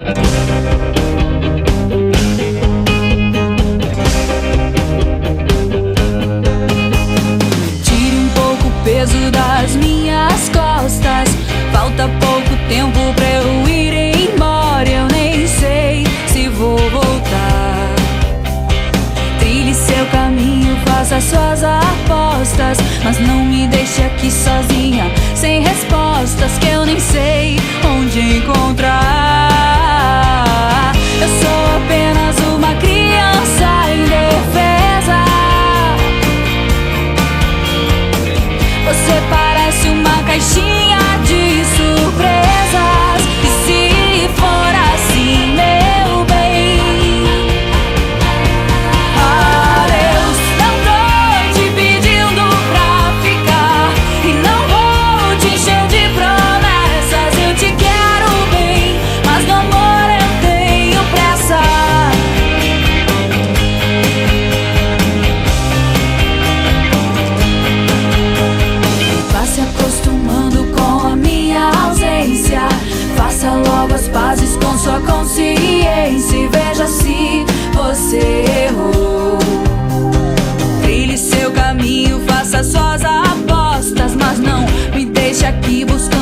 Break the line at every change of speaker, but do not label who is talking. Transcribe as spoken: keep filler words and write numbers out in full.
Tire um pouco o peso das minhas costas. Falta pouco tempo pra eu ir embora. Eu nem sei se vou voltar. Trilhe seu caminho, faça suas apostas, mas não me deixe aqui sozinha, sem respostas que eu nem sei onde encontrar. Eu sou apenas uma criança indefesa. Você parece uma caixinha de surpresas. E se for assim, meu bem, adeus. Não tô te pedindo pra ficar e não vou te encher de promessas. Eu te quero bem, mas no amor eu tenho pressa. Vá se acostumando com a minha ausência. Faça logo as pazes com sua consciência e veja se você errou. Trilhe seu caminho, faça suas apostas, mas não me deixe aqui buscando